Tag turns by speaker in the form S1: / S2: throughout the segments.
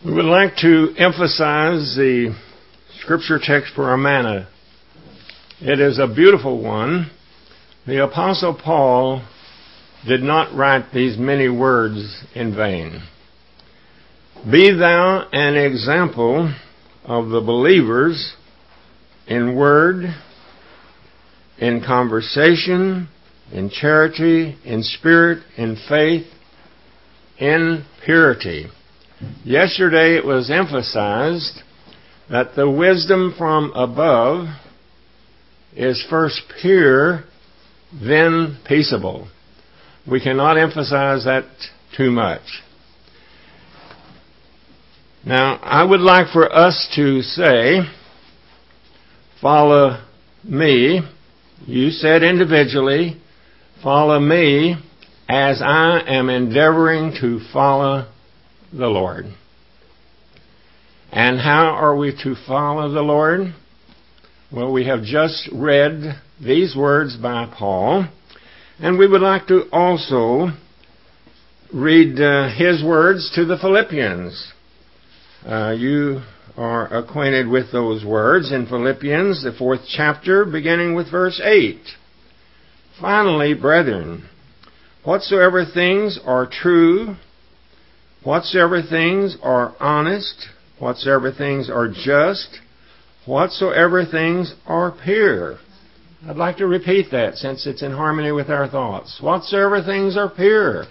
S1: We would like to emphasize the scripture text for our manna. It is a beautiful one. The Apostle Paul did not write these many words in vain. Be thou an example of the believers in word, in conversation, in charity, in spirit, in faith, in purity. Yesterday it was emphasized that the wisdom from above is first pure, then peaceable. We cannot emphasize that too much. Now, I would like for us to say, follow me. You said individually, follow me as I am endeavoring to follow the Lord. And how are we to follow the Lord? Well, we have just read these words by Paul, and we would like to also read his words to the Philippians. You are acquainted with those words in Philippians, the 4th chapter, beginning with verse 8. Finally, brethren, whatsoever things are true, whatsoever things are honest, whatsoever things are just, whatsoever things are pure. I'd like to repeat that since it's in harmony with our thoughts. Whatsoever things are pure,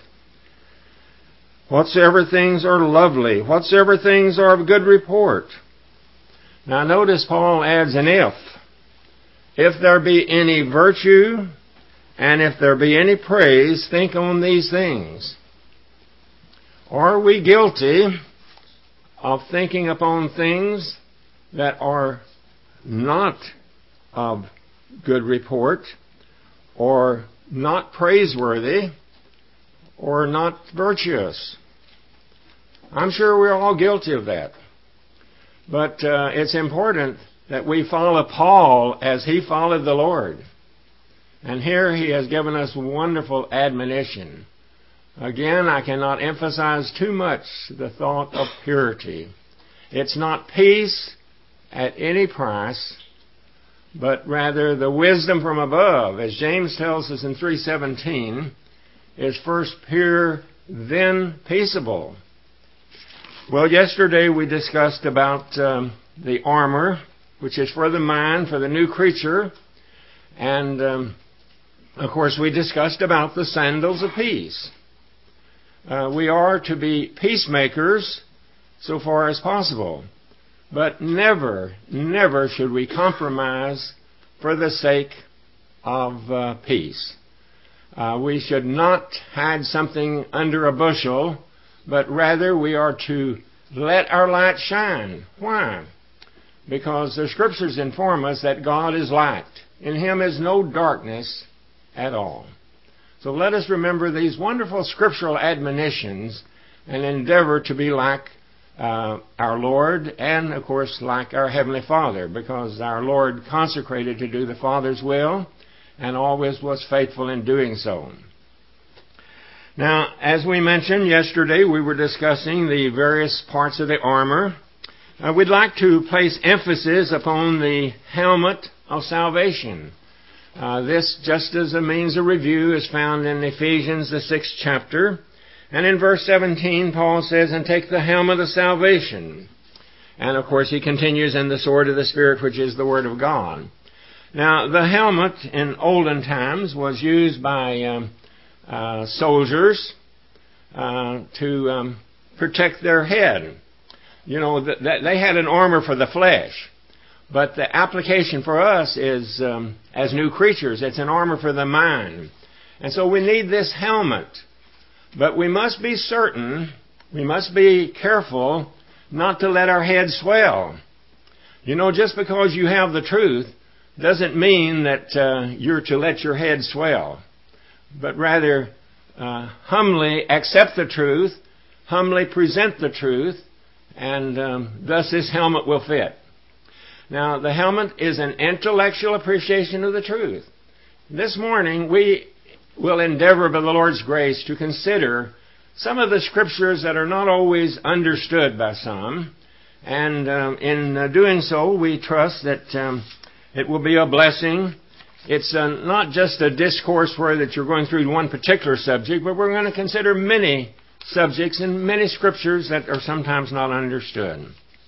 S1: whatsoever things are lovely, whatsoever things are of good report. Now notice Paul adds an if. If there be any virtue, and if there be any praise, think on these things. Are we guilty of thinking upon things that are not of good report, or not praiseworthy, or not virtuous? I'm sure we're all guilty of that. But it's important that we follow Paul as he followed the Lord. And here he has given us wonderful admonition. Again, I cannot emphasize too much the thought of purity. It's not peace at any price, but rather the wisdom from above, as James tells us in 3:17, is first pure, then peaceable. Well, yesterday we discussed about the armor, which is for the mind, for the new creature, and of course we discussed about the sandals of peace. We are to be peacemakers so far as possible. But never, never should we compromise for the sake of peace. We should not hide something under a bushel, but rather we are to let our light shine. Why? Because the Scriptures inform us that God is light. In Him is no darkness at all. So let us remember these wonderful scriptural admonitions and endeavor to be like our Lord and, of course, like our Heavenly Father, because our Lord consecrated to do the Father's will and always was faithful in doing so. Now, as we mentioned yesterday, we were discussing the various parts of the armor. We'd like to place emphasis upon the helmet of salvation. This, just as a means of review, is found in Ephesians, the 6th chapter. And in verse 17, Paul says, and take the helmet of salvation. And, of course, he continues, and the sword of the Spirit, which is the Word of God. Now, the helmet in olden times was used by soldiers to protect their head. You know, they had an armor for the flesh. But the application for us is, as new creatures, it's an armor for the mind. And so we need this helmet. But we must be certain, we must be careful not to let our head swell. You know, just because you have the truth doesn't mean that you're to let your head swell. But rather, humbly accept the truth, humbly present the truth, and thus this helmet will fit. Now, the helmet is an intellectual appreciation of the truth. This morning, we will endeavor by the Lord's grace to consider some of the scriptures that are not always understood by some. And in doing so, we trust that it will be a blessing. It's not just a discourse where that you're going through one particular subject, but we're going to consider many subjects and many scriptures that are sometimes not understood.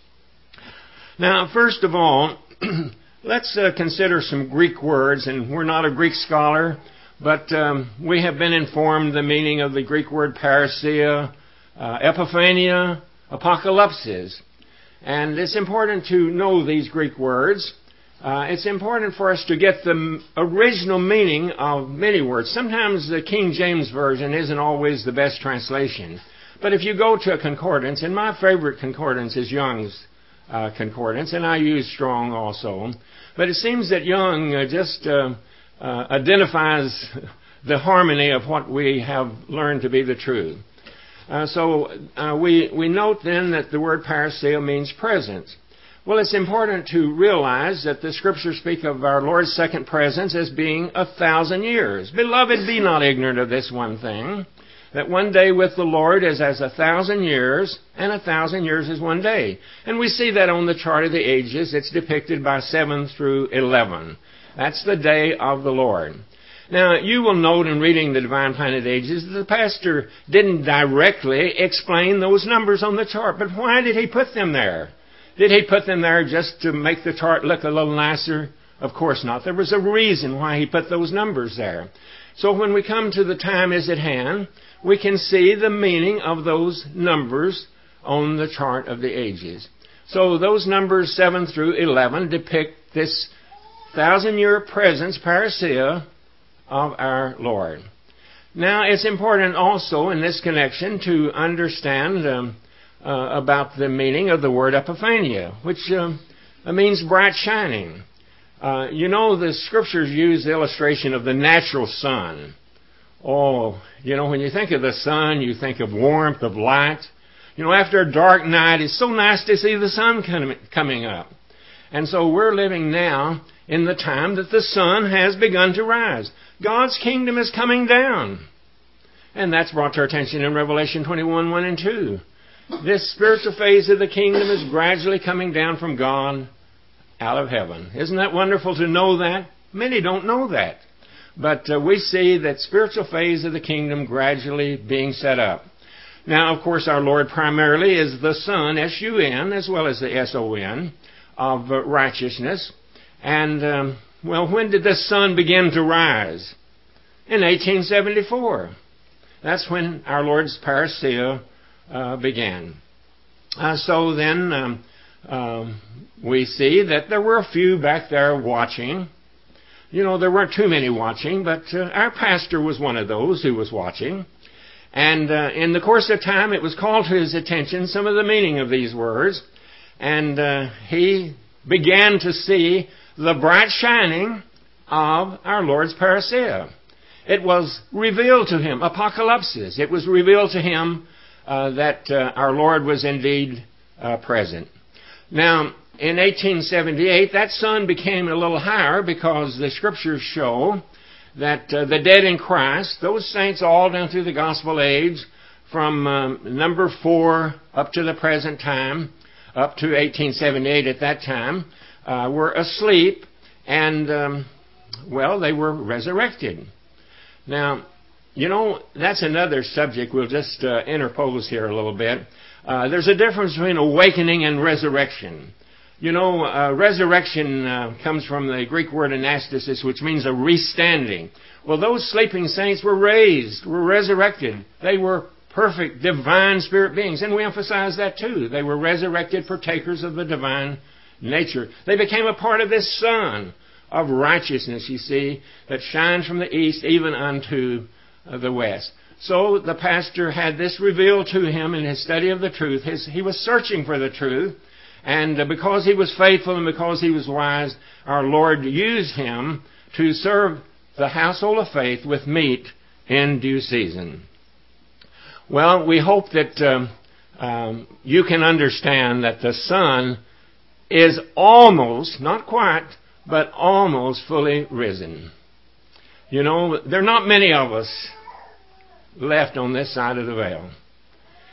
S1: Now, first of all, let's consider some Greek words, and we're not a Greek scholar, but we have been informed the meaning of the Greek word parousia, epiphania, apocalypsis. And it's important to know these Greek words. It's important for us to get the original meaning of many words. Sometimes the King James Version isn't always the best translation. But if you go to a concordance, and my favorite concordance is Young's concordance, and I use Strong also. But it seems that Young just identifies the harmony of what we have learned to be the truth. So we note then that the word parousia means presence. Well, it's important to realize that the Scriptures speak of our Lord's second presence as being 1,000 years. Beloved, be not ignorant of this one thing, that one day with the Lord is as 1,000 years, and 1,000 years is one day. And we see that on the chart of the ages. It's depicted by 7 through 11. That's the day of the Lord. Now, you will note in reading the Divine Plan of the Ages that the pastor didn't directly explain those numbers on the chart. But why did he put them there? Did he put them there just to make the chart look a little nicer? Of course not. There was a reason why he put those numbers there. So when we come to the time is at hand, we can see the meaning of those numbers on the chart of the ages. So those numbers 7 through 11 depict this 1,000-year presence, parousia, of our Lord. Now, it's important also in this connection to understand about the meaning of the word epiphania, which means bright shining. The Scriptures use the illustration of the natural sun. Oh, when you think of the sun, you think of warmth, of light. After a dark night, it's so nice to see the sun coming up. And so we're living now in the time that the sun has begun to rise. God's kingdom is coming down. And that's brought to our attention in Revelation 21, 1 and 2. This spiritual phase of the kingdom is gradually coming down from God out of heaven. Isn't that wonderful to know that? Many don't know that. But we see that spiritual phase of the kingdom gradually being set up. Now, of course, our Lord primarily is the Son, S-U-N, as well as the S-O-N, of righteousness. And, when did the sun begin to rise? In 1874. That's when our Lord's parousia began. So then we see that there were a few back there watching. There weren't too many watching, but our pastor was one of those who was watching. And in the course of time, it was called to his attention some of the meaning of these words. And he began to see the bright shining of our Lord's parousia. It was revealed to him, apocalypsis. It was revealed to him that our Lord was indeed present. Now, in 1878, that sun became a little higher because the Scriptures show that the dead in Christ, those saints all down through the gospel age, from number 4 up to the present time, up to 1878 at that time, were asleep and, they were resurrected. Now, that's another subject. We'll just interpose here a little bit. There's a difference between awakening and resurrection. Resurrection comes from the Greek word anastasis, which means a restanding. Well, those sleeping saints were raised, were resurrected. They were perfect, divine spirit beings. And we emphasize that too. They were resurrected partakers of the divine nature. They became a part of this sun of righteousness, you see, that shines from the east even unto the west. So the pastor had this revealed to him in his study of the truth. He was searching for the truth. And because he was faithful and because he was wise, our Lord used him to serve the household of faith with meat in due season. Well, we hope that you can understand that the sun is almost, not quite, but almost fully risen. There are not many of us left on this side of the veil.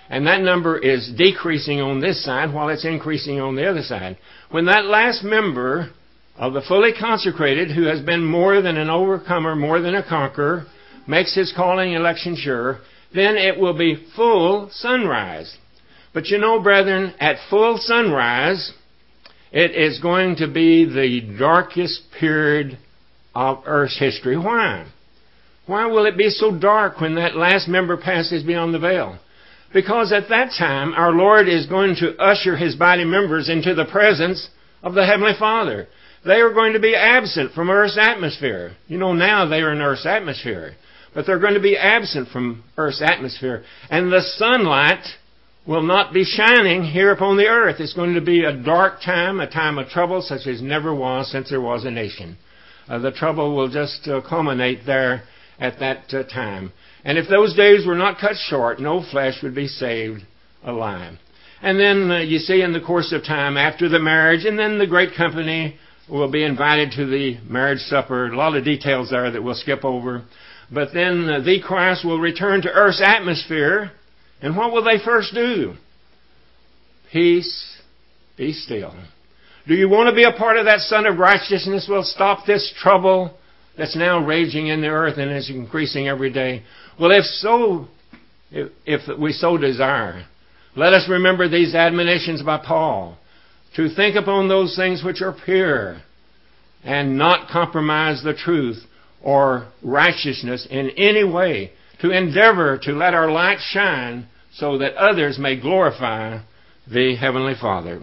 S1: And that number is decreasing on this side while it's increasing on the other side. When that last member of the fully consecrated, who has been more than an overcomer, more than a conqueror, makes his calling and election sure, then it will be full sunrise. But you know, brethren, at full sunrise, it is going to be the darkest period of Earth's history. Why? Why will it be so dark when that last member passes beyond the veil? Because at that time, our Lord is going to usher His body members into the presence of the Heavenly Father. They are going to be absent from Earth's atmosphere. You know, now they are in Earth's atmosphere. But they're going to be absent from Earth's atmosphere. And the sunlight will not be shining here upon the earth. It's going to be a dark time, a time of trouble such as never was since there was a nation. The trouble will just culminate there at that time. And if those days were not cut short, no flesh would be saved alive. And then you see in the course of time after the marriage, and then the great company will be invited to the marriage supper. A lot of details there that we'll skip over. But then the Christ will return to Earth's atmosphere. And what will they first do? Peace, be still. Do you want to be a part of that Son of Righteousness? Will stop this trouble that's now raging in the earth and is increasing every day? Well, if so, if we so desire, let us remember these admonitions by Paul, to think upon those things which are pure, and not compromise the truth or righteousness in any way, to endeavor to let our light shine so that others may glorify the Heavenly Father.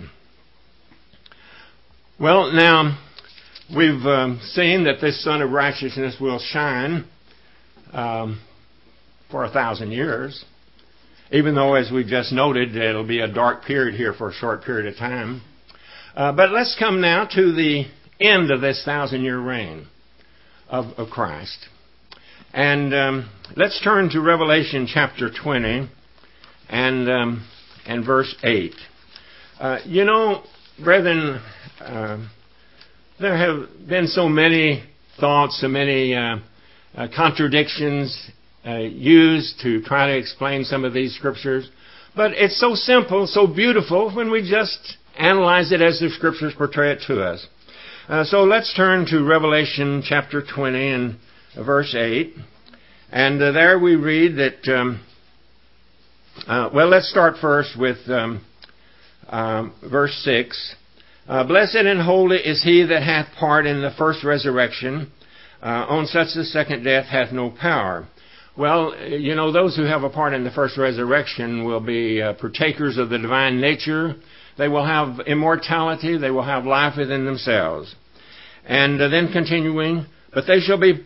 S1: Well, now, we've seen that this Son of Righteousness will shine for 1,000 years, even though, as we've just noted, it'll be a dark period here for a short period of time. But let's come now to the end of this 1,000-year reign of Christ. And let's turn to Revelation chapter 20 and verse 8. You know, brethren, there have been so many thoughts, so many contradictions used to try to explain some of these scriptures. But it's so simple, so beautiful when we just analyze it as the scriptures portray it to us. So let's turn to Revelation chapter 20 and verse 8. And there we read that, well, let's start first with verse 6. Blessed and holy is he that hath part in the first resurrection. On such the second death hath no power. Well, you know, those who have a part in the first resurrection will be partakers of the divine nature. They will have immortality. They will have life within themselves. And then continuing, but they shall be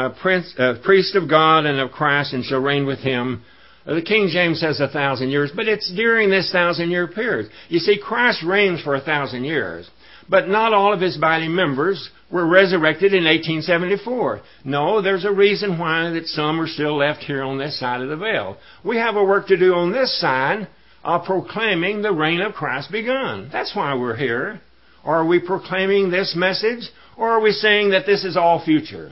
S1: priests of God and of Christ, and shall reign with Him. The King James says 1,000 years, but it's during this 1,000-year period. You see, Christ reigns for 1,000 years, but not all of His body members were resurrected in 1874. No, there's a reason why that some are still left here on this side of the veil. We have a work to do on this side of proclaiming the reign of Christ begun. That's why we're here. Or are we proclaiming this message, or are we saying that this is all future?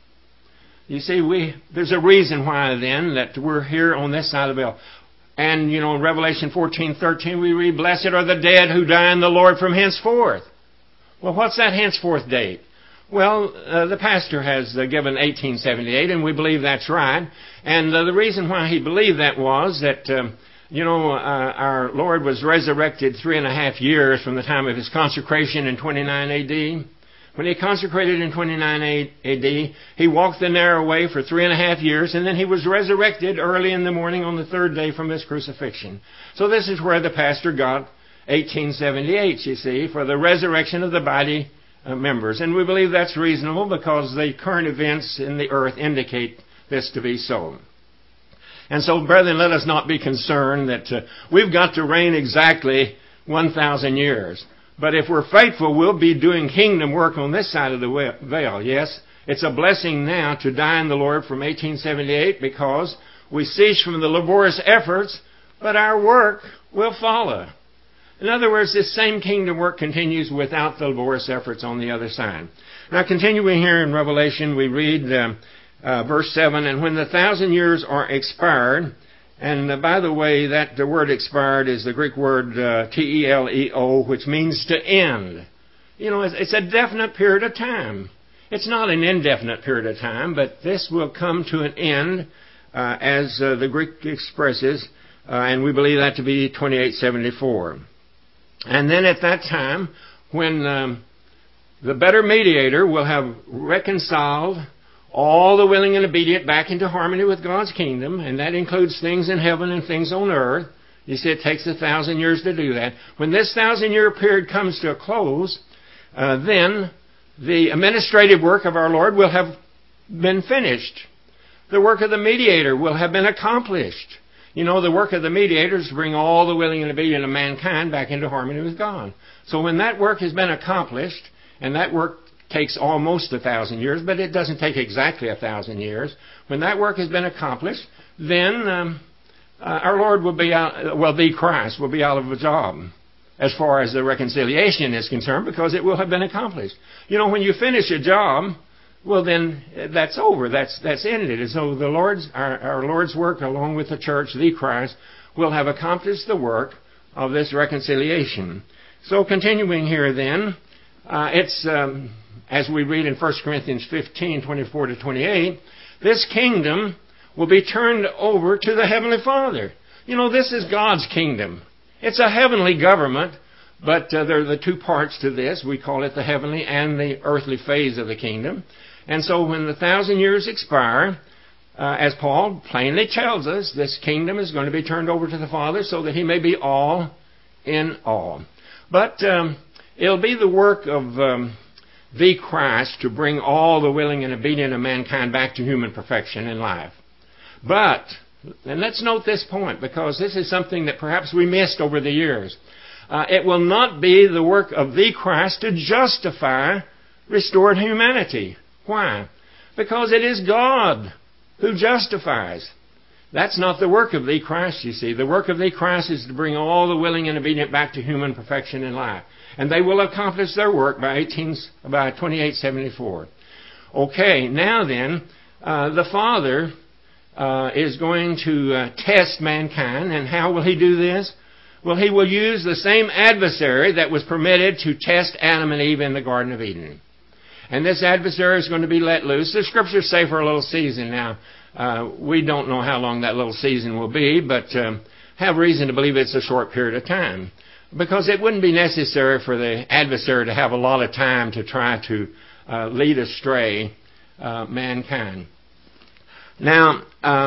S1: You see, there's a reason why then that we're here on this side of the veil. And, you know, in Revelation 14:13 we read, blessed are the dead who die in the Lord from henceforth. Well, what's that henceforth date? Well, the pastor has given 1878, and we believe that's right. And the reason why he believed that was that, you know, our Lord was resurrected 3.5 years from the time of His consecration in 29 A.D., When He consecrated in 29 A.D., He walked the narrow way for 3.5 years, and then He was resurrected early in the morning on the third day from His crucifixion. So this is where the pastor got 1878, you see, for the resurrection of the body members. And we believe that's reasonable because the current events in the earth indicate this to be so. And so, brethren, let us not be concerned that we've got to reign exactly 1,000 years. But if we're faithful, we'll be doing kingdom work on this side of the veil. Yes, it's a blessing now to die in the Lord from 1878 because we cease from the laborious efforts, but our work will follow. In other words, this same kingdom work continues without the laborious efforts on the other side. Now, continuing here in Revelation, we read verse 7, and when the 1,000 years are expired, And by the way, the word expired is the Greek word teleo, which means to end. It's a definite period of time. It's not an indefinite period of time, but this will come to an end, as the Greek expresses, and we believe that to be 2874. And then at that time, when the better mediator will have reconciled all the willing and obedient back into harmony with God's kingdom, and that includes things in heaven and things on earth. You see, it takes 1,000 years to do that. When this 1,000-year period comes to a close, then the administrative work of our Lord will have been finished. The work of the mediator will have been accomplished. The work of the mediator is to bring all the willing and obedient of mankind back into harmony with God. So when that work has been accomplished, and that work takes almost 1,000 years, but it doesn't take exactly 1,000 years. When that work has been accomplished, then our Lord will be out, the Christ will be out of a job as far as the reconciliation is concerned, because it will have been accomplished. When you finish a job, well then that's over. That's ended. And so our Lord's work, along with the church, the Christ, will have accomplished the work of this reconciliation. So continuing here then, it's as we read in 1 Corinthians 15, 24 to 28, this kingdom will be turned over to the Heavenly Father. This is God's kingdom. It's a heavenly government, but there are the two parts to this. We call it the heavenly and the earthly phase of the kingdom. And so when the 1,000 years expire, as Paul plainly tells us, this kingdom is going to be turned over to the Father so that He may be all in all. But it'll be the work of the Christ to bring all the willing and obedient of mankind back to human perfection in life. But, and let's note this point, because this is something that perhaps we missed over the years. It will not be the work of the Christ to justify restored humanity. Why? Because it is God who justifies. That's not the work of the Christ, you see. The work of the Christ is to bring all the willing and obedient back to human perfection in life. And they will accomplish their work by 2874. Okay, now then, the Father is going to test mankind. And how will He do this? Well, He will use the same adversary that was permitted to test Adam and Eve in the Garden of Eden. And this adversary is going to be let loose. The Scriptures say for a little season. Now, we don't know how long that little season will be, but have reason to believe it's a short period of time. Because it wouldn't be necessary for the adversary to have a lot of time to try to lead astray mankind. Now,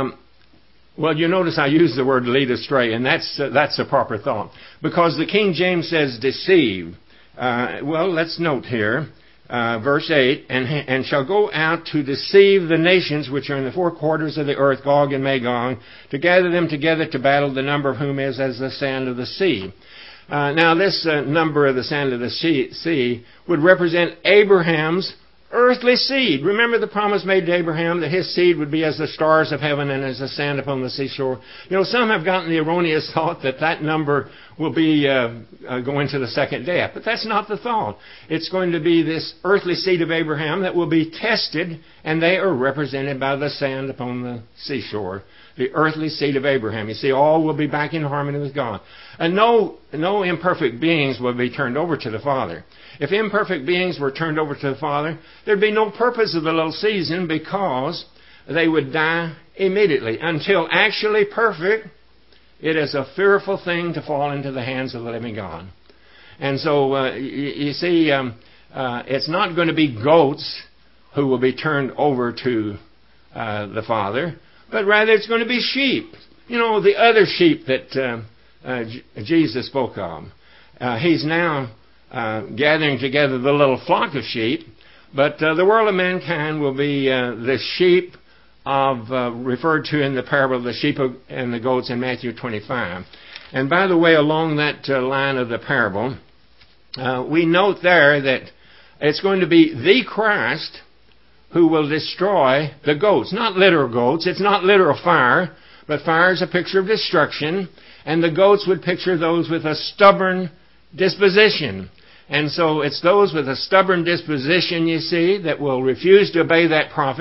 S1: you notice I use the word lead astray, and that's a proper thought. Because the King James says deceive. Let's note here, verse 8, and shall go out to deceive the nations which are in the four quarters of the earth, Gog and Magog, to gather them together to battle, the number of whom is as the sand of the sea. Now this number of the sand of the sea would represent Abraham's earthly seed. Remember the promise made to Abraham that his seed would be as the stars of heaven and as the sand upon the seashore. Some have gotten the erroneous thought that number will be going to the second death. But that's not the thought. It's going to be this earthly seed of Abraham that will be tested, and they are represented by the sand upon the seashore. The earthly seed of Abraham. You see, all will be back in harmony with God. And no imperfect beings will be turned over to the Father. If imperfect beings were turned over to the Father, there'd be no purpose of the little season, because they would die immediately. Until actually perfect, it is a fearful thing to fall into the hands of the living God. And so, you see, it's not going to be goats who will be turned over to the Father, but rather it's going to be sheep. The other sheep that Jesus spoke of. He's now gathering together the little flock of sheep, but the world of mankind will be the sheep referred to in the parable of the sheep and the goats in Matthew 25. And by the way, along that line of the parable, we note there that it's going to be the Christ who will destroy the goats. Not literal goats. It's not literal fire, but fire is a picture of destruction, and the goats would picture those with a stubborn disposition. And so it's those with a stubborn disposition, you see, that will refuse to obey that prophet.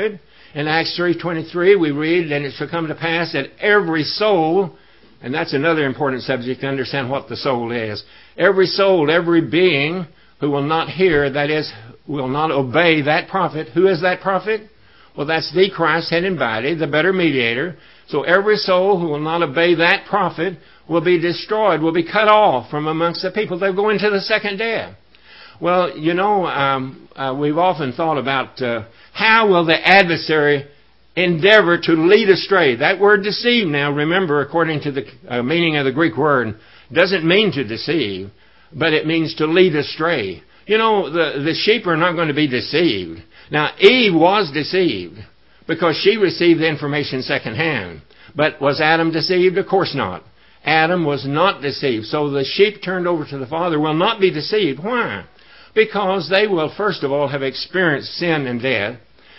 S1: In Acts 3:23 we read, and it shall come to pass that every soul, and that's another important subject to understand what the soul is. Every soul, every being who will not hear, that is, will not obey that prophet. Who is that prophet? Well, that's the Christ, head and body, the better mediator. So every soul who will not obey that prophet will be destroyed, will be cut off from amongst the people. They'll go into the second death. Well, we've often thought about how will the adversary endeavor to lead astray. That word deceive now, remember, according to the meaning of the Greek word, doesn't mean to deceive, but it means to lead astray. The sheep are not going to be deceived. Now, Eve was deceived because she received the information secondhand. But was Adam deceived? Of course not. Adam was not deceived. So the sheep turned over to the Father will not be deceived. Why? Because they will, first of all, have experienced sin and death.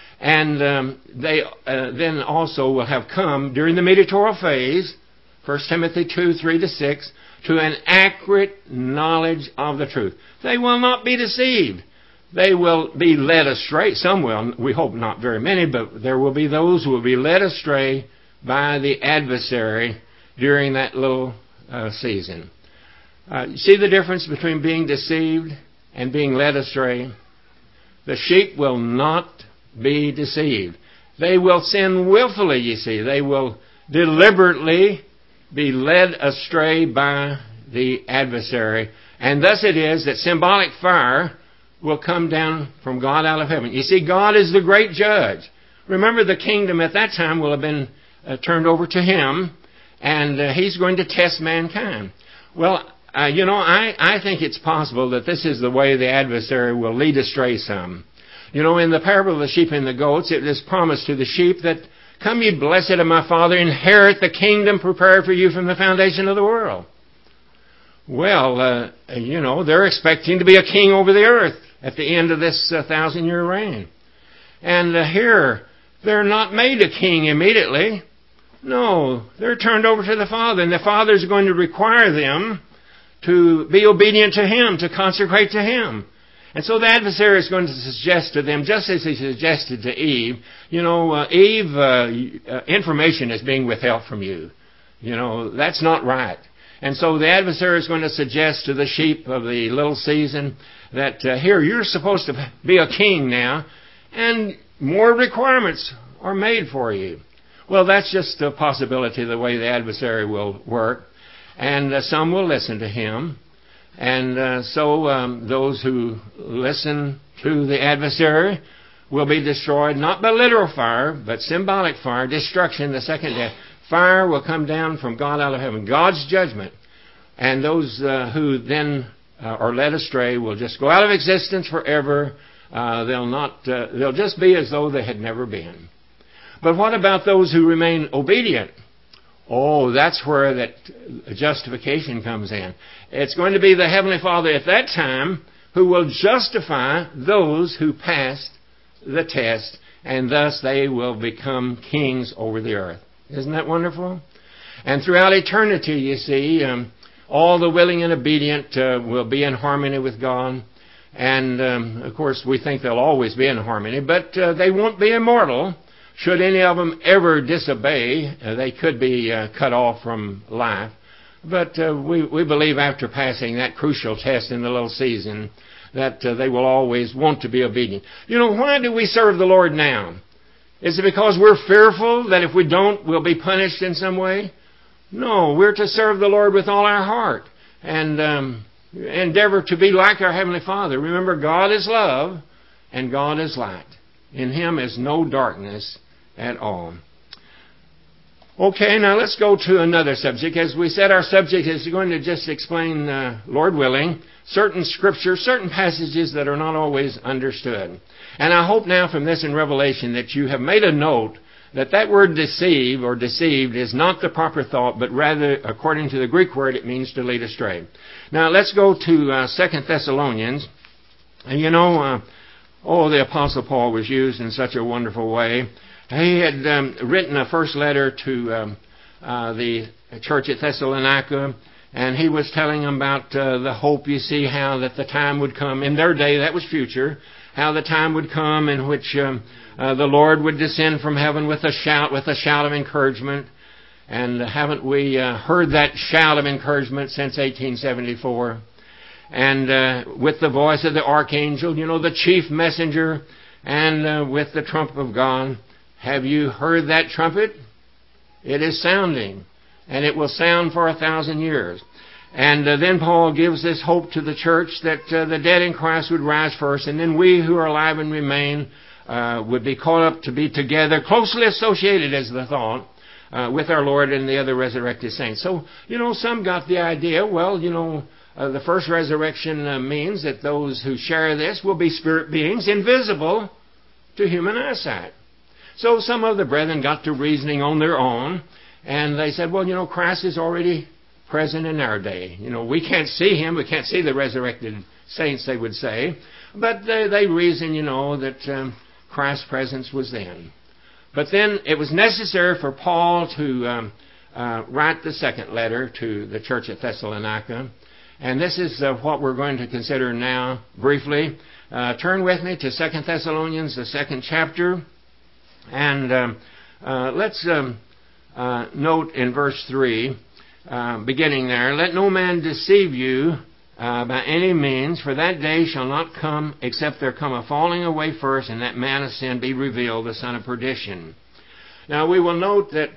S1: And they then also will have come during the mediatorial phase, 1 Timothy 2:3-6, to an accurate knowledge of the truth. They will not be deceived. They will be led astray. Some will. We hope not very many, but there will be those who will be led astray by the adversary during that little season. You see the difference between being deceived and being led astray? The sheep will not be deceived. They will sin willfully, you see. They will deliberately be led astray by the adversary. And thus it is that symbolic fire will come down from God out of heaven. You see, God is the great judge. Remember, the kingdom at that time will have been turned over to Him, and He's going to test mankind. Well, I think it's possible that this is the way the adversary will lead astray some. In the parable of the sheep and the goats, it is promised to the sheep that, "Come ye blessed of my Father, inherit the kingdom prepared for you from the foundation of the world." Well, they're expecting to be a king over the earth at the end of this 1,000-year reign. And here, they're not made a king immediately. No, they're turned over to the Father, and the Father's going to require them to be obedient to Him, to consecrate to Him. And so the adversary is going to suggest to them, just as he suggested to Eve, Eve, information is being withheld from you. That's not right. And so the adversary is going to suggest to the sheep of the little season that here, you're supposed to be a king now, and more requirements are made for you. Well, that's just a possibility of the way the adversary will work. And some will listen to him. And so those who listen to the adversary will be destroyed, not by literal fire, but symbolic fire, destruction, the second death. Fire will come down from God out of heaven, God's judgment. And those who then are led astray will just go out of existence forever. They'll just be as though they had never been. But what about those who remain obedient? Oh, that's where that justification comes in. It's going to be the Heavenly Father at that time who will justify those who passed the test, and thus they will become kings over the earth. Isn't that wonderful? And throughout eternity, you see, all the willing and obedient will be in harmony with God. And, of course, we think they'll always be in harmony, but they won't be immortal. Should any of them ever disobey, they could be cut off from life. But we believe after passing that crucial test in the little season that they will always want to be obedient. Why do we serve the Lord now? Is it because we're fearful that if we don't, we'll be punished in some way? No, we're to serve the Lord with all our heart and endeavor to be like our Heavenly Father. Remember, God is love and God is light. In Him is no darkness at all. Okay, now let's go to another subject. As we said, our subject is going to just explain, Lord willing, certain scriptures, certain passages that are not always understood. And I hope now from this in Revelation that you have made a note that word deceive or deceived is not the proper thought, but rather, according to the Greek word, it means to lead astray. Now let's go to 2 Thessalonians. And the Apostle Paul was used in such a wonderful way. He had written a first letter to the church at Thessalonica, and he was telling them about the hope, you see, how that the time would come in their day, that was future, how the time would come in which the Lord would descend from heaven with a shout of encouragement. And haven't we heard that shout of encouragement since 1874? And with the voice of the archangel, the chief messenger, and with the trump of God. Have you heard that trumpet? It is sounding, and it will sound for 1,000 years. And then Paul gives this hope to the church that the dead in Christ would rise first, and then we who are alive and remain would be caught up to be together, closely associated as the thought, with our Lord and the other resurrected saints. So, some got the idea, the first resurrection means that those who share this will be spirit beings invisible to human eyesight. So some of the brethren got to reasoning on their own, and they said, Christ is already present in our day. We can't see Him, we can't see the resurrected saints, they would say, but they reason, that Christ's presence was then. But then it was necessary for Paul to write the second letter to the church at Thessalonica, and this is what we're going to consider now briefly. Turn with me to 2 Thessalonians, the 2nd chapter. And let's note in verse 3, beginning there, "Let no man deceive you by any means, for that day shall not come except there come a falling away first, and that man of sin be revealed, the son of perdition." Now we will note that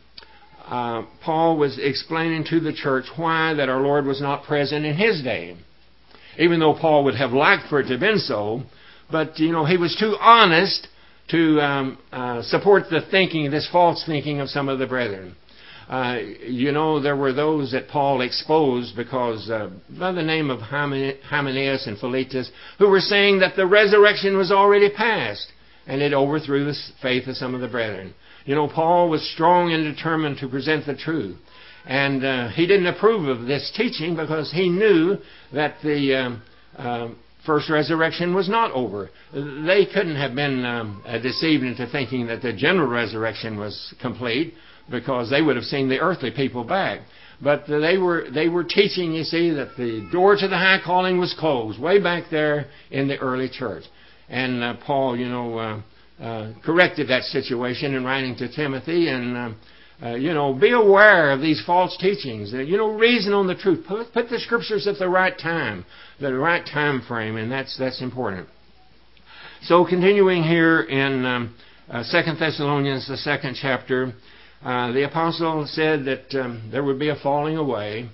S1: Paul was explaining to the church why that our Lord was not present in his day. Even though Paul would have liked for it to have been so, but he was too honest to support the thinking, this false thinking of some of the brethren. There were those that Paul exposed because, by the name of Hymenaeus and Philetus, who were saying that the resurrection was already past, and it overthrew the faith of some of the brethren. Paul was strong and determined to present the truth. And he didn't approve of this teaching because he knew that the first resurrection was not over. They couldn't have been deceived into thinking that the general resurrection was complete, because they would have seen the earthly people back. But they were teaching, you see, that the door to the high calling was closed way back there in the early church. And Paul, corrected that situation in writing to Timothy, and be aware of these false teachings. Reason on the truth. Put the Scriptures at the right time, the right time frame, and that's important. So continuing here in 2 Thessalonians, the 2nd chapter, the apostle said that there would be a falling away.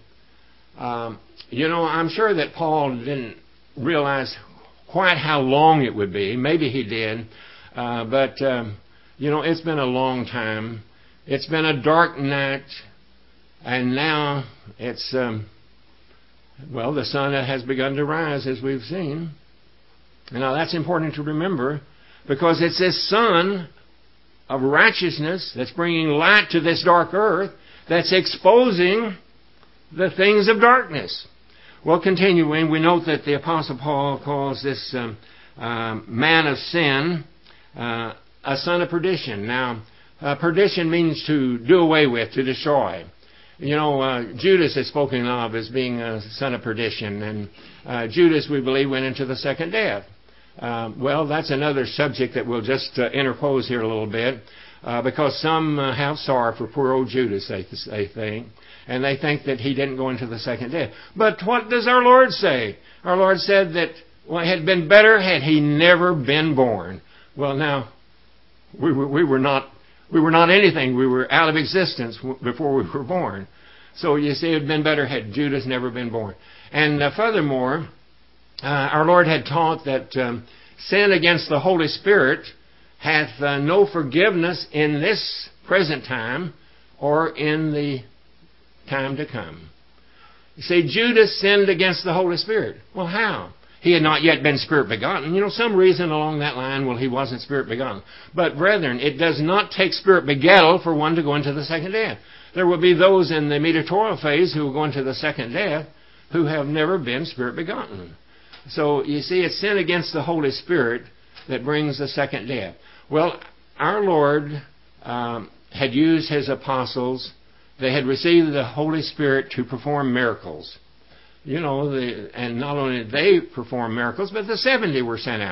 S1: I'm sure that Paul didn't realize quite how long it would be. Maybe he did. But it's been a long time. It's been a dark night, and now it's, the sun has begun to rise, as we've seen. Now, that's important to remember, because it's this sun of righteousness that's bringing light to this dark earth that's exposing the things of darkness. Well, continuing, we note that the Apostle Paul calls this man of sin a son of perdition. Now, perdition means to do away with, to destroy. Judas is spoken of as being a son of perdition, and Judas, we believe, went into the second death. That's another subject that we'll just interpose here a little bit, because some have sorrow for poor old Judas, they think, and they think that he didn't go into the second death. But what does our Lord say? Our Lord said that it had been better had he never been born. Well, now, we were not anything. We were out of existence before we were born. So you see, it had been better had Judas never been born. And furthermore, our Lord had taught that sin against the Holy Spirit hath no forgiveness in this present time or in the time to come. You see, Judas sinned against the Holy Spirit. Well, how? He had not yet been Spirit begotten. Some reason along that line, he wasn't Spirit begotten. But brethren, it does not take Spirit begettal for one to go into the second death. There will be those in the mediatorial phase who will go into the second death who have never been Spirit begotten. So, you see, it's sin against the Holy Spirit that brings the second death. Well, our Lord had used His apostles. They had received the Holy Spirit to perform miracles. And not only did they perform miracles, but the 70 were sent out.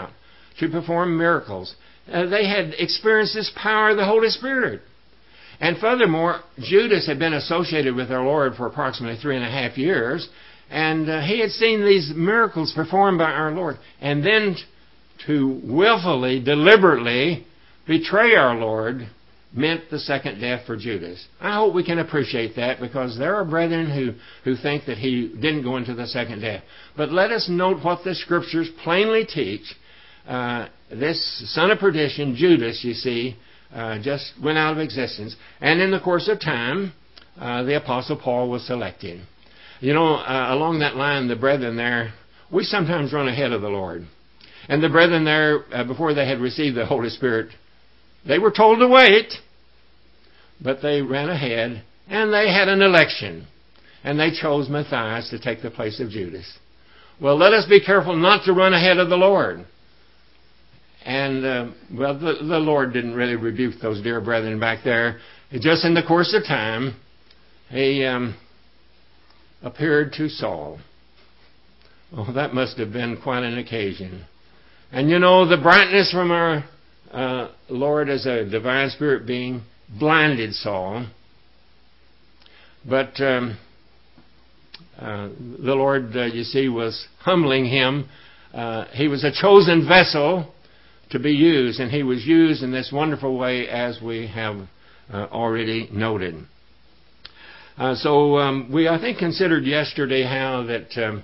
S1: to perform miracles. They had experienced this power of the Holy Spirit. And furthermore, Judas had been associated with our Lord for approximately 3.5 years, and he had seen these miracles performed by our Lord. And then to willfully, deliberately betray our Lord meant the second death for Judas. I hope we can appreciate that, because there are brethren who think that he didn't go into the second death. But let us note what the Scriptures plainly teach. This son of perdition, Judas, you see, just went out of existence. And in the course of time, the Apostle Paul was selected. You know, along that line, the brethren there, we sometimes run ahead of the Lord. And the brethren there, before they had received the Holy Spirit, they were told to wait, but they ran ahead, and they had an election. And they chose Matthias to take the place of Judas. Well, let us be careful not to run ahead of the Lord. And, the Lord didn't really rebuke those dear brethren back there. Just in the course of time, he appeared to Saul. Oh, that must have been quite an occasion. And you know, the brightness from our Lord as a divine spirit being blinded Saul. But the Lord, you see, was humbling him. He was a chosen vessel to be used, and he was used in this wonderful way, as we have already noted. We, I think, considered yesterday how that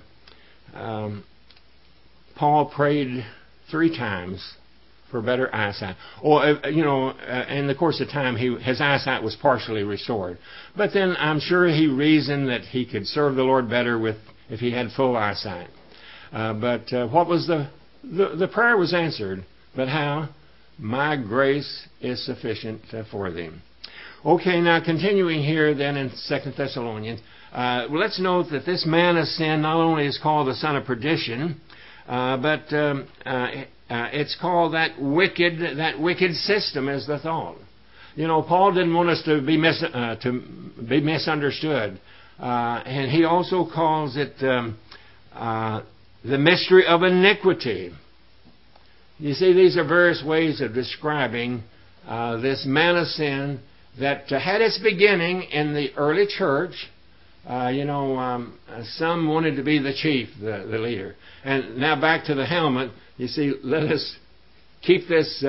S1: Paul prayed 3 times for better eyesight. Or, in the course of time, his eyesight was partially restored. But then I'm sure he reasoned that he could serve the Lord better if he had full eyesight. What was the prayer was answered. But how? My grace is sufficient for thee. Okay, now continuing here then in 2 Thessalonians, let's note that this man of sin not only is called the son of perdition, but it's called that wicked system is the thought. You know, Paul didn't want us to be misunderstood, and he also calls it the mystery of iniquity. You see, these are various ways of describing this man of sin that had its beginning in the early church. Some wanted to be the chief, the leader. And now back to the helmet. You see, let us keep this,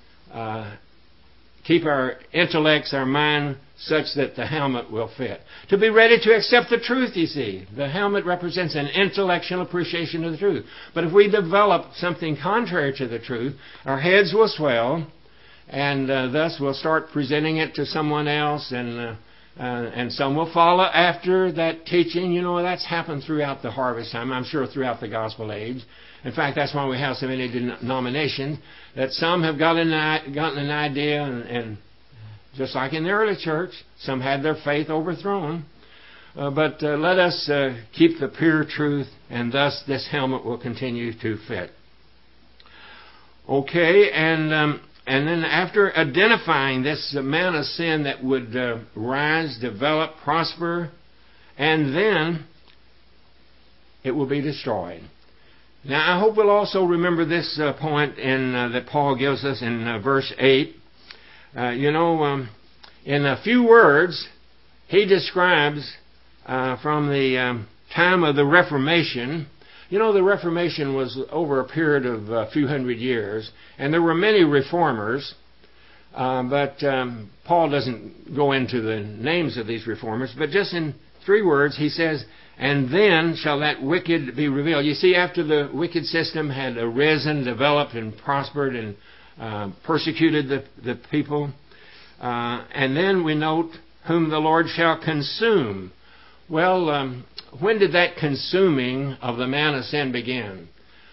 S1: keep our intellects, our mind, such that the helmet will fit. To be ready to accept the truth, you see. The helmet represents an intellectual appreciation of the truth. But if we develop something contrary to the truth, our heads will swell, and thus we'll start presenting it to someone else, and some will follow after that teaching. You know, that's happened throughout the harvest time, I'm sure throughout the gospel age. In fact, that's why we have so many denominations, that some have gotten an idea, and just like in the early church, some had their faith overthrown. But let us keep the pure truth, and thus this helmet will continue to fit. Okay, and then after identifying this man of sin that would rise, develop, prosper, and then it will be destroyed. Now, I hope we'll also remember this point that Paul gives us in verse 8. In a few words, he describes from the time of the Reformation. You know, the Reformation was over a period of a few hundred years, and there were many reformers, but Paul doesn't go into the names of these reformers, but just in 3 words, he says, and then shall that wicked be revealed. You see, after the wicked system had arisen, developed, and prospered, and persecuted the people, and then we note, whom the Lord shall consume. Well, when did that consuming of the man of sin begin?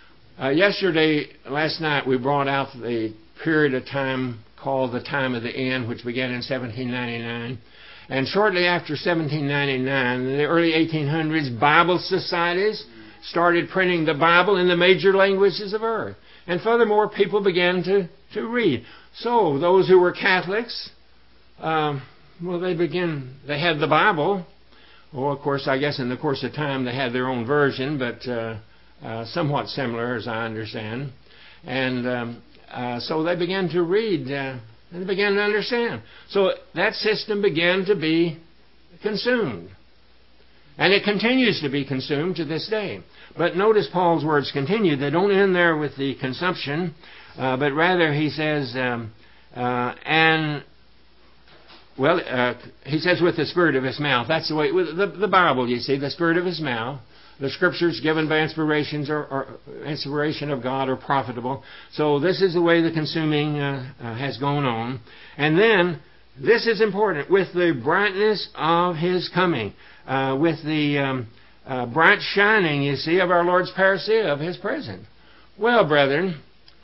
S1: Last night, we brought out the period of time called the time of the end, which began in 1799. And shortly after 1799, in the early 1800s, Bible societies started printing the Bible in the major languages of earth. And furthermore, people began to read. So those who were Catholics, they had the Bible. Well, of course, I guess in the course of time they had their own version, but somewhat similar as I understand. And so they began to read and they began to understand. So that system began to be consumed. And it continues to be consumed to this day. But notice Paul's words continue. They don't end there with the consumption, but rather he says, he says with the spirit of his mouth. That's the way, with the Bible, you see, the spirit of his mouth. The Scriptures given by inspiration of God are profitable. So this is the way the consuming has gone on. And then, this is important, with the brightness of His coming. With the bright shining, you see, of our Lord's parousia, of His presence. Well, brethren,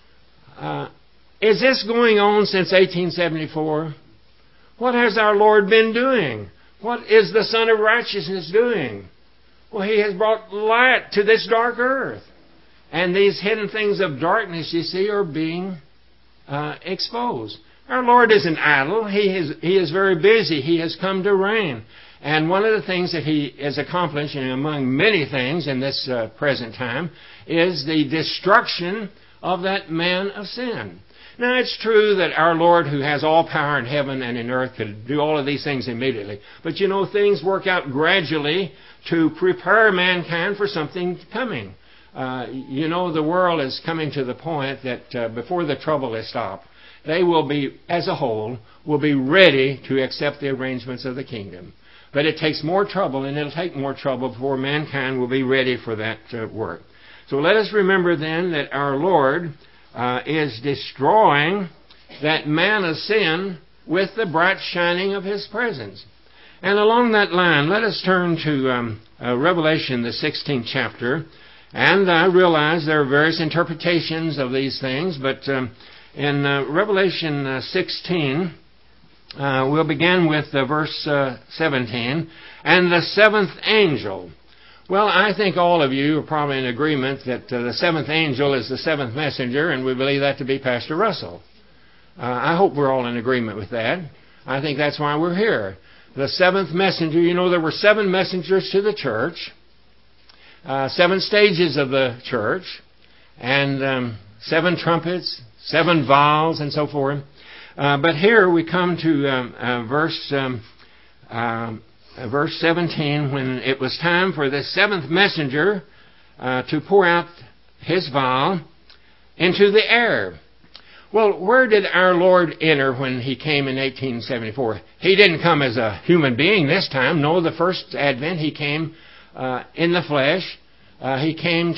S1: is this going on since 1874? What has our Lord been doing? What is the Son of Righteousness doing? Well, He has brought light to this dark earth. And these hidden things of darkness, you see, are being exposed. Our Lord isn't idle. He is very busy. He has come to reign. And one of the things that He is accomplishing, among many things in this present time, is the destruction of that man of sin. Now, it's true that our Lord, who has all power in heaven and in earth, could do all of these things immediately. But you know, things work out gradually to prepare mankind for something coming. You know, the world is coming to the point that before the trouble is stopped, they will be, as a whole, will be ready to accept the arrangements of the kingdom. But it takes more trouble, and it'll take more trouble before mankind will be ready for that work. So let us remember then that our Lord is destroying that man of sin with the bright shining of His presence. And along that line, let us turn to Revelation, the 16th chapter. And I realize there are various interpretations of these things, but in Revelation 16, we'll begin with verse 17. And the seventh angel. Well, I think all of you are probably in agreement that the seventh angel is the seventh messenger, and we believe that to be Pastor Russell. I hope we're all in agreement with that. I think that's why we're here. The seventh messenger, you know, there were 7 messengers to the church, 7 stages of the church, and 7 trumpets, 7 vials, and so forth. But here we come to verse 17, when it was time for the 7th messenger to pour out his vial into the air. Well, where did our Lord enter when He came in 1874? He didn't come as a human being this time. No, the first advent He came in the flesh. He came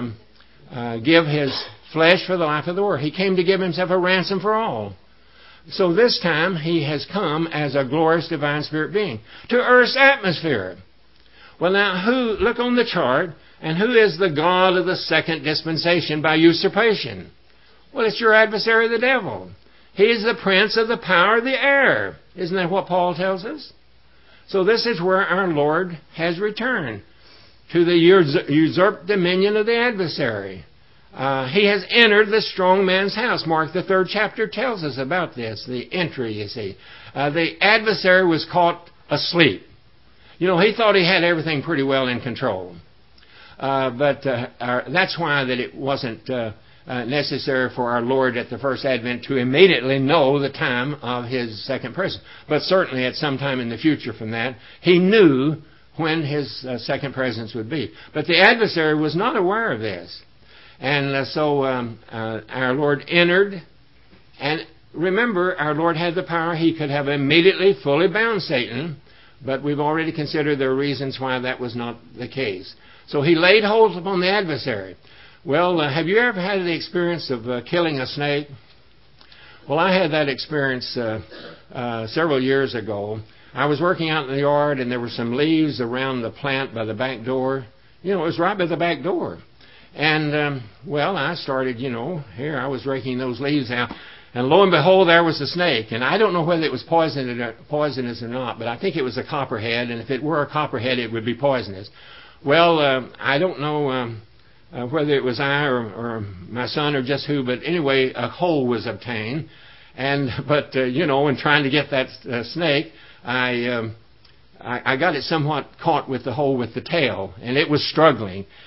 S1: to give His flesh for the life of the world. He came to give Himself a ransom for all. So this time He has come as a glorious divine spirit being to Earth's atmosphere. Well, now, look on the chart, and who is the God of the second dispensation by usurpation? Well, it's your adversary, the devil. He is the prince of the power of the air. Isn't that what Paul tells us? So this is where our Lord has returned, to the usurped dominion of the adversary. He has entered the strong man's house. Mark, the 3rd chapter, tells us about this, the entry, you see. The adversary was caught asleep. You know, he thought he had everything pretty well in control. But that's why that it wasn't necessary for our Lord at the first advent to immediately know the time of His second presence. But certainly at some time in the future from that, He knew when His second presence would be. But the adversary was not aware of this. And so our Lord entered, and remember, our Lord had the power. He could have immediately fully bound Satan, but we've already considered there are reasons why that was not the case. So He laid hold upon the adversary. Well, have you ever had the experience of killing a snake? Well, I had that experience several years ago. I was working out in the yard, and there were some leaves around the plant by the back door. You know, it was right by the back door. And, I started, here I was raking those leaves out. And lo and behold, there was a snake. And I don't know whether it was poisonous or not, but I think it was a copperhead. And if it were a copperhead, it would be poisonous. Well, I don't know whether it was I or my son or just who, but anyway, a hole was obtained. But in trying to get that snake, I got it somewhat caught with the hole with the tail, and it was struggling.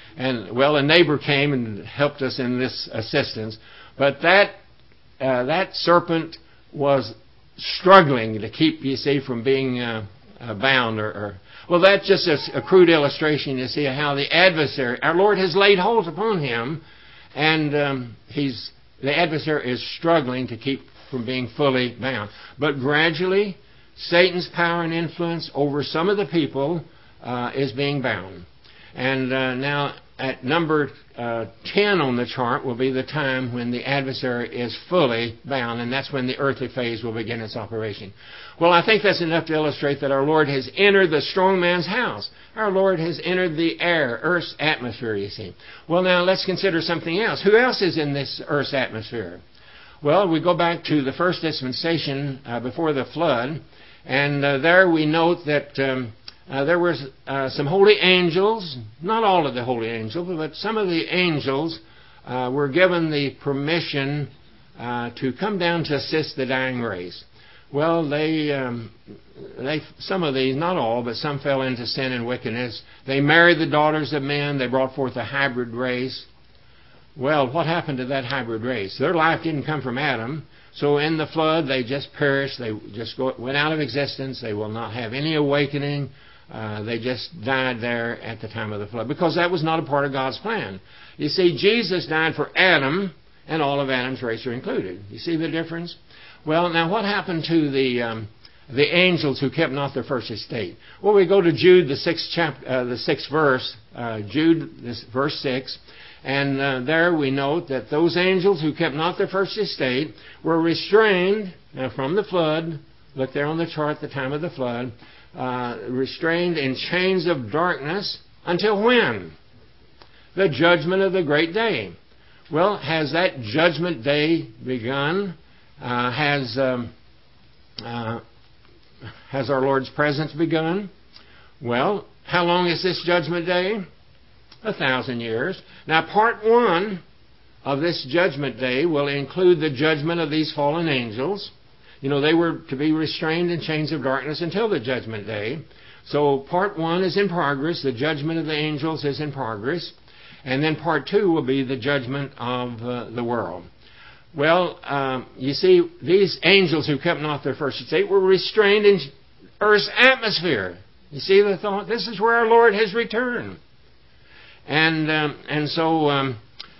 S1: And well, a neighbor came and helped us in this assistance. But that serpent was struggling to keep, you see, from being bound. Well, that's just a crude illustration, you see, how the adversary, our Lord has laid hold upon him, and the adversary is struggling to keep from being fully bound. But gradually, Satan's power and influence over some of the people is being bound. And now at number 10 on the chart will be the time when the adversary is fully bound, and that's when the earthly phase will begin its operation. Well, I think that's enough to illustrate that our Lord has entered the strong man's house. Our Lord has entered the air, Earth's atmosphere, you see. Well, now let's consider something else. Who else is in this Earth's atmosphere? Well, we go back to the first dispensation before the flood, and there we note that there were some holy angels, not all of the holy angels, but some of the angels were given the permission to come down to assist the dying race. Well, some of these, not all, but some fell into sin and wickedness. They married the daughters of men. They brought forth a hybrid race. Well, what happened to that hybrid race? Their life didn't come from Adam. So in the flood, they just perished. They just went out of existence. They will not have any awakening. They just died there at the time of the flood, because that was not a part of God's plan. You see, Jesus died for Adam, and all of Adam's race are included. You see the difference? Well, now what happened to the angels who kept not their first estate? Well, we go to Jude, the sixth verse, verse 6, and there we note that those angels who kept not their first estate were restrained from the flood. Look there on the chart, the time of the flood. Restrained in chains of darkness until when? The judgment of the great day. Well, has that judgment day begun? Has our Lord's presence begun? Well, how long is this judgment day? 1,000 years. Now, part 1 of this judgment day will include the judgment of these fallen angels. You know, they were to be restrained in chains of darkness until the judgment day. So part 1 is in progress. The judgment of the angels is in progress. And then part 2 will be the judgment of the world. Well, you see, these angels who kept not their first estate were restrained in Earth's atmosphere. You see the thought? This is where our Lord has returned. And so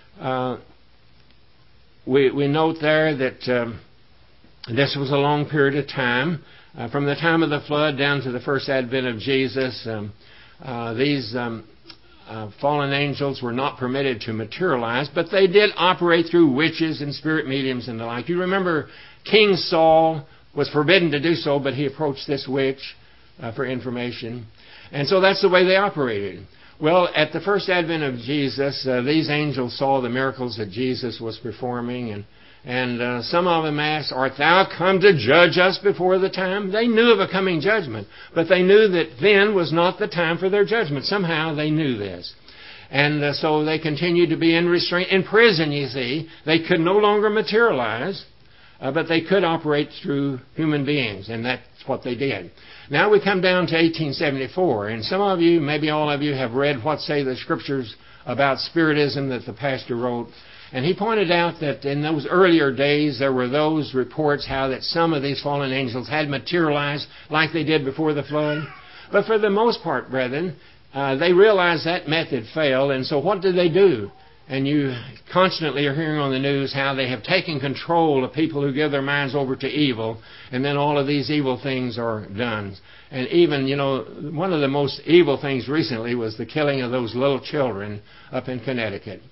S1: we note there that this was a long period of time. From the time of the flood down to the first advent of Jesus, these fallen angels were not permitted to materialize, but they did operate through witches and spirit mediums and the like. You remember King Saul was forbidden to do so, but he approached this witch for information. And so that's the way they operated. Well, at the first advent of Jesus, these angels saw the miracles that Jesus was performing, and some of them asked, "Art thou come to judge us before the time?" They knew of a coming judgment, but they knew that then was not the time for their judgment. Somehow they knew this. And so they continued to be in restraint. In prison, you see, they could no longer materialize, but they could operate through human beings, and that's what they did. Now we come down to 1874, and some of you, maybe all of you, have read What Say the Scriptures about Spiritism that the pastor wrote. And he pointed out that in those earlier days there were those reports how that some of these fallen angels had materialized like they did before the flood. But for the most part, brethren, they realized that method failed, and so what did they do? And you constantly are hearing on the news how they have taken control of people who give their minds over to evil, and then all of these evil things are done. And even, you know, one of the most evil things recently was the killing of those little children up in Connecticut.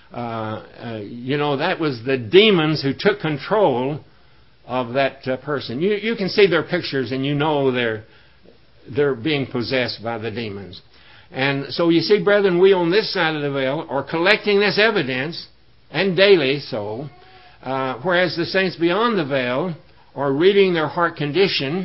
S1: You know, that was the demons who took control of that person. You can see their pictures, and you know they're being possessed by the demons. And so you see, brethren, we on this side of the veil are collecting this evidence, and daily so, whereas the saints beyond the veil are reading their heart condition,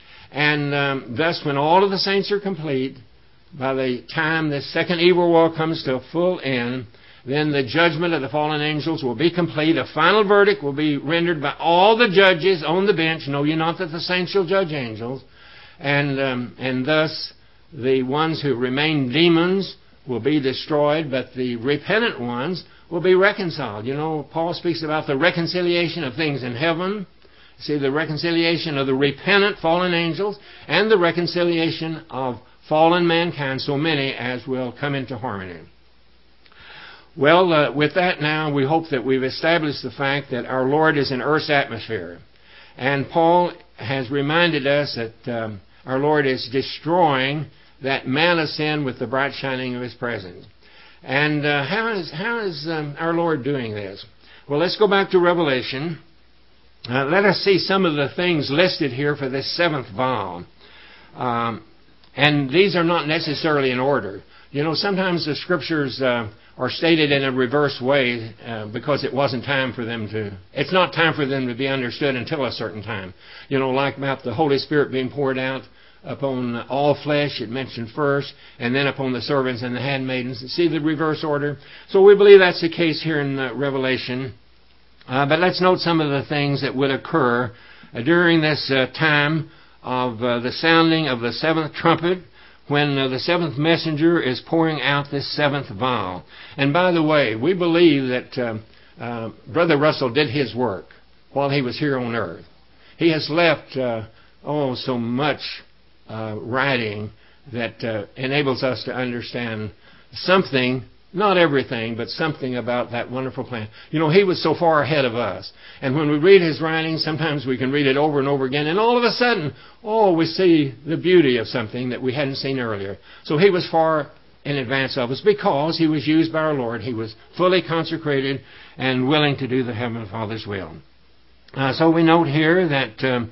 S1: and thus when all of the saints are complete, by the time this second evil war comes to a full end, then the judgment of the fallen angels will be complete. A final verdict will be rendered by all the judges on the bench. Know ye not that the saints shall judge angels? And thus the ones who remain demons will be destroyed, but the repentant ones will be reconciled. You know, Paul speaks about the reconciliation of things in heaven. See, the reconciliation of the repentant fallen angels and the reconciliation of fallen mankind, so many as will come into harmony. Well, with that now, we hope that we've established the fact that our Lord is in earth's atmosphere. And Paul has reminded us that our Lord is destroying that man of sin with the bright shining of His presence. And how is our Lord doing this? Well, let's go back to Revelation. Let us see some of the things listed here for this seventh vial. And these are not necessarily in order. You know, sometimes the Scriptures are stated in a reverse way because it wasn't time for them to... It's not time for them to be understood until a certain time. You know, like about the Holy Spirit being poured out upon all flesh, it mentioned first, and then upon the servants and the handmaidens. See the reverse order? So we believe that's the case here in Revelation. But let's note some of the things that would occur during this time of the sounding of the seventh trumpet, when the seventh messenger is pouring out this seventh vial. And by the way, we believe that Brother Russell did his work while he was here on earth. He has left so much writing that enables us to understand something, not everything, but something about that wonderful plan. You know, he was so far ahead of us. And when we read his writings, sometimes we can read it over and over again, and all of a sudden, we see the beauty of something that we hadn't seen earlier. So he was far in advance of us because he was used by our Lord. He was fully consecrated and willing to do the Heavenly Father's will. So we note here that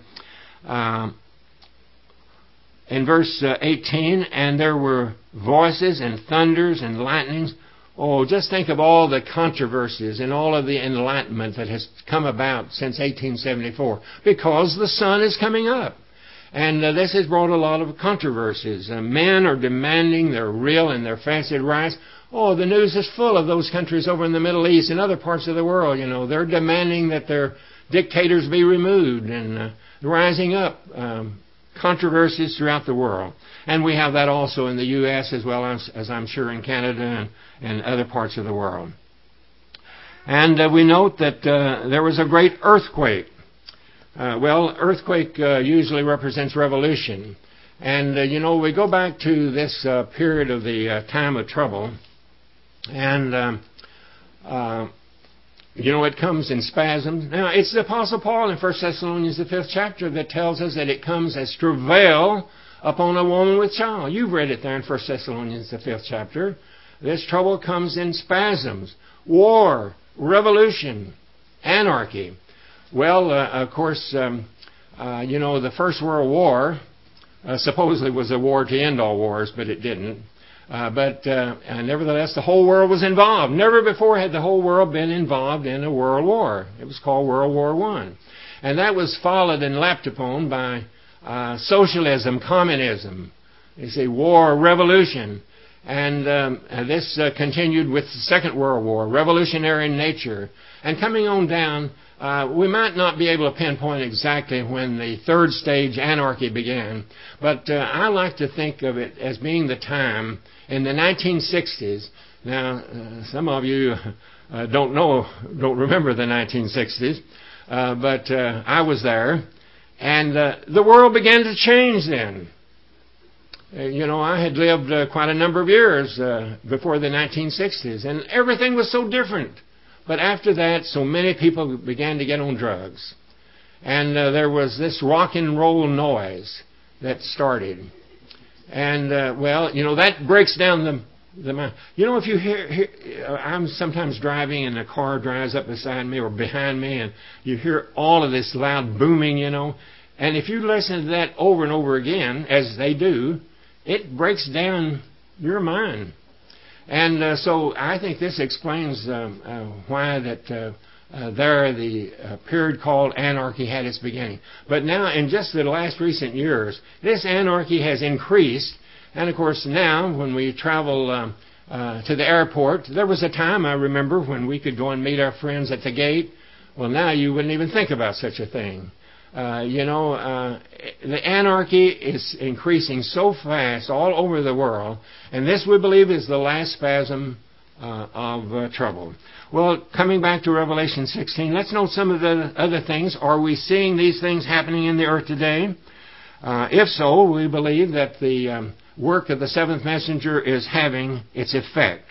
S1: in verse 18, and there were voices and thunders and lightnings. Oh, just think of all the controversies and all of the enlightenment that has come about since 1874, because the sun is coming up. And this has brought a lot of controversies. Men are demanding their real and their fancied rights. Oh, the news is full of those countries over in the Middle East and other parts of the world. You know, they're demanding that their dictators be removed, and rising up controversies throughout the world. And we have that also in the U.S. as well as I'm sure in Canada and other parts of the world. And we note that there was a great earthquake. Earthquake usually represents revolution. And, we go back to this period of the time of trouble. And, it comes in spasms. Now, it's the Apostle Paul in 1 Thessalonians, the 5th chapter, that tells us that it comes as travail upon a woman with child. You've read it there in 1 Thessalonians, the 5th chapter. This trouble comes in spasms, war, revolution, anarchy. Well, of course, the First World War supposedly was a war to end all wars, but it didn't. But nevertheless, the whole world was involved. Never before had the whole world been involved in a world war. It was called World War I. And that was followed and lapped upon by socialism, communism. You see, war, revolution. And this continued with the Second World War, revolutionary in nature. And coming on down, we might not be able to pinpoint exactly when the third stage, anarchy, began. But I like to think of it as being the time in the 1960s. Now, some of you don't remember the 1960s, but I was there. And the world began to change then. I had lived quite a number of years before the 1960s, and everything was so different. But after that, so many people began to get on drugs. And there was this rock and roll noise that started. And, that breaks down the mind. If you hear, I'm sometimes driving and a car drives up beside me or behind me, and you hear all of this loud booming, And if you listen to that over and over again, as they do, it breaks down your mind. And so I think this explains why that the period called anarchy had its beginning. But now, in just the last recent years, this anarchy has increased. And of course now, when we travel to the airport, there was a time, I remember, when we could go and meet our friends at the gate. Well, now you wouldn't even think about such a thing. The anarchy is increasing so fast all over the world, and this, we believe, is the last spasm of trouble. Well, coming back to Revelation 16, let's note some of the other things. Are we seeing these things happening in the earth today? If so, we believe that the work of the seventh messenger is having its effect.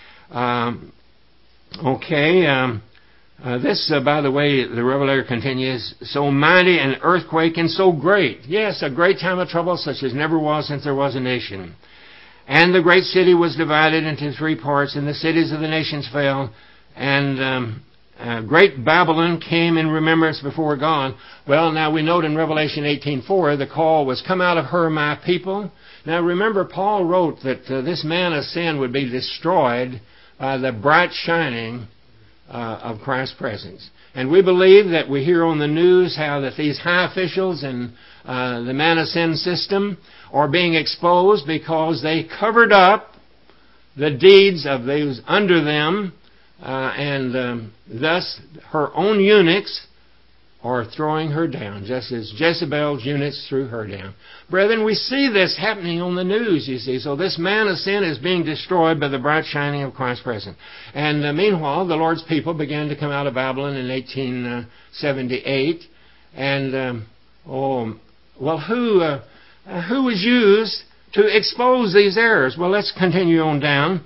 S1: This, by the way, the Revelator continues, so mighty an earthquake and so great. Yes, a great time of trouble such as never was since there was a nation. And the great city was divided into 3 parts, and the cities of the nations fell, and great Babylon came in remembrance before God. Well, now we note in Revelation 18:4, the call was, come out of her, my people. Now remember, Paul wrote that this man of sin would be destroyed by the bright shining of Christ's presence. And we believe that we hear on the news how that these high officials in the man of sin system are being exposed because they covered up the deeds of those under them, and thus her own eunuchs are throwing her down, just as Jezebel's eunuchs threw her down. Brethren, we see this happening on the news, you see. So this man of sin is being destroyed by the bright shining of Christ's presence. And meanwhile, the Lord's people began to come out of Babylon in 1878. And, who was used to expose these errors? Well, let's continue on down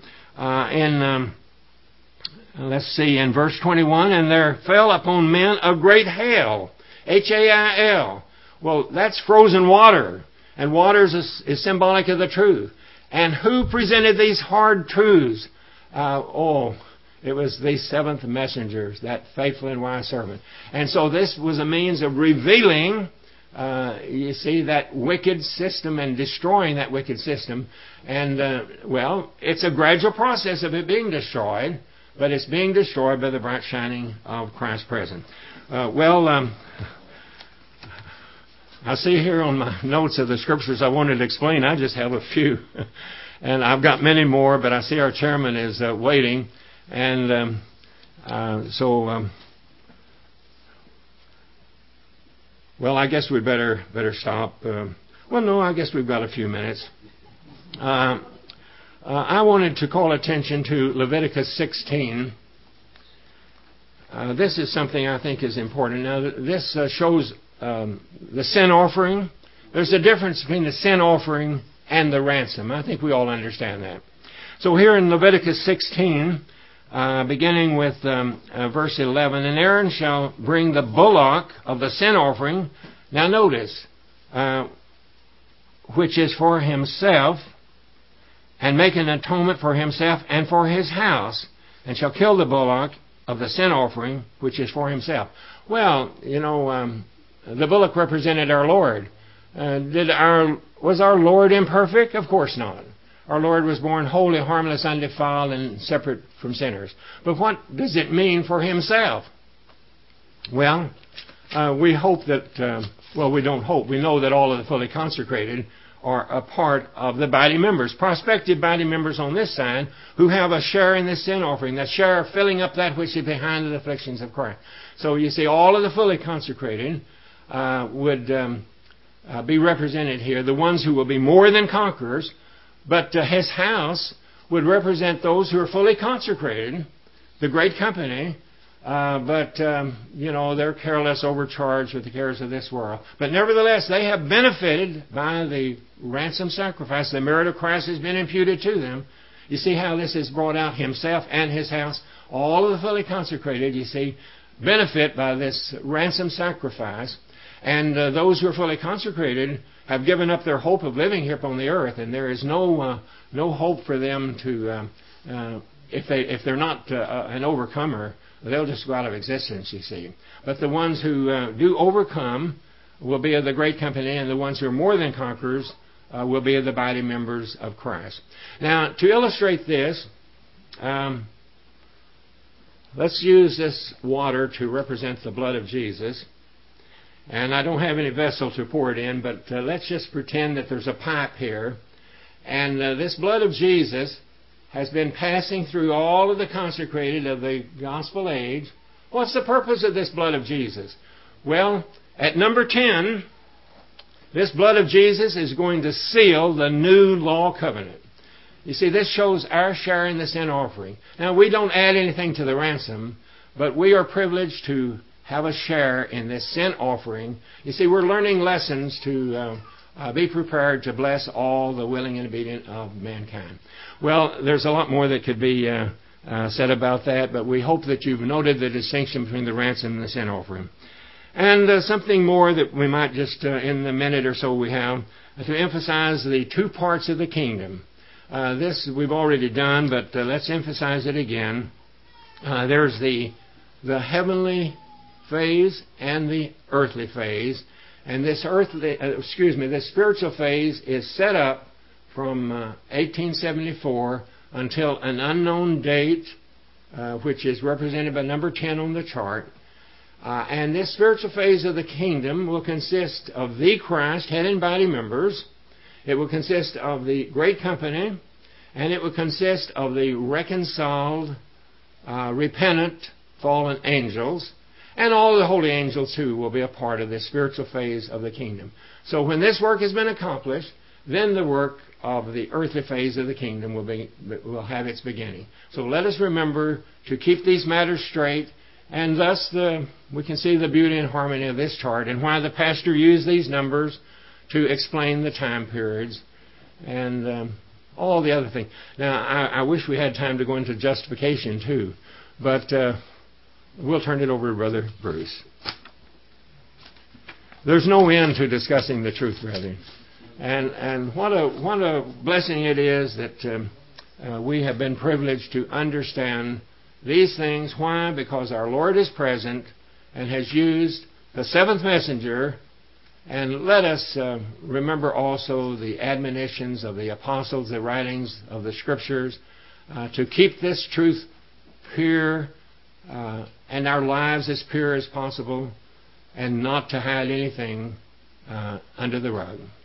S1: let's see, in verse 21, and there fell upon men a great hail, Hail. Well, that's frozen water, and water is symbolic of the truth. And who presented these hard truths? It was the seventh messengers, that faithful and wise servant. And so this was a means of revealing, you see, that wicked system and destroying that wicked system. And, it's a gradual process of it being destroyed, but it's being destroyed by the bright shining of Christ's presence. I see here on my notes of the scriptures I wanted to explain. I just have a few. And I've got many more, but I see our chairman is waiting. And I guess we'd better stop. I guess we've got a few minutes. I wanted to call attention to Leviticus 16. This is something I think is important. Now, this shows the sin offering. There's a difference between the sin offering and the ransom. I think we all understand that. So here in Leviticus 16, beginning with verse 11, and Aaron shall bring the bullock of the sin offering. Now notice, which is for himself, and make an atonement for himself and for his house, and shall kill the bullock of the sin offering, which is for himself. Well, the bullock represented our Lord. Was our Lord imperfect? Of course not. Our Lord was born holy, harmless, undefiled, and separate from sinners. But what does it mean for himself? Well, we hope that, we don't hope. We know that all of the fully consecrated are a part of the body members, prospective body members on this side, who have a share in this sin offering, that share of filling up that which is behind the afflictions of Christ. So you see, all of the fully consecrated would be represented here, the ones who will be more than conquerors, but his house would represent those who are fully consecrated, the great company, they're careless, overcharged with the cares of this world. But nevertheless, they have benefited by the ransom sacrifice. The merit of Christ has been imputed to them. You see how this has brought out himself and his house. All of the fully consecrated, you see, benefit by this ransom sacrifice. And those who are fully consecrated have given up their hope of living here upon the earth, and there is no hope for them to, if they're not an overcomer, they'll just go out of existence, you see. But the ones who do overcome will be of the great company, and the ones who are more than conquerors will be of the body members of Christ. Now, to illustrate this, let's use this water to represent the blood of Jesus. And I don't have any vessel to pour it in, but let's just pretend that there's a pipe here. And this blood of Jesus has been passing through all of the consecrated of the gospel age. What's the purpose of this blood of Jesus? Well, At number 10, this blood of Jesus is going to seal the new law covenant. You see, this shows our share in the sin offering. Now, we don't add anything to the ransom, but we are privileged to have a share in this sin offering. You see, we're learning lessons to be prepared to bless all the willing and obedient of mankind. Well, there's a lot more that could be said about that, but we hope that you've noted the distinction between the ransom and the sin offering. And something more that we might just, in the minute or so we have, to emphasize the two parts of the kingdom. This we've already done, but let's emphasize it again. There's the heavenly phase and the earthly phase, and this this spiritual phase is set up from 1874 until an unknown date, which is represented by number 10 on the chart. And this spiritual phase of the kingdom will consist of the Christ, head and body members. It will consist of the great company, and it will consist of the reconciled, repentant, fallen angels, and all the holy angels too will be a part of this spiritual phase of the kingdom. So when this work has been accomplished, then the work of the earthly phase of the kingdom will have its beginning. So let us remember to keep these matters straight, and thus we can see the beauty and harmony of this chart and why the pastor used these numbers to explain the time periods and all the other things. Now, I wish we had time to go into justification too, but we'll turn it over to Brother Bruce. There's no end to discussing the truth, brethren. And what a blessing it is that we have been privileged to understand these things. Why? Because our Lord is present and has used the seventh messenger. And let us remember also the admonitions of the apostles, the writings of the Scriptures, to keep this truth pure and our lives as pure as possible, and not to hide anything under the rug.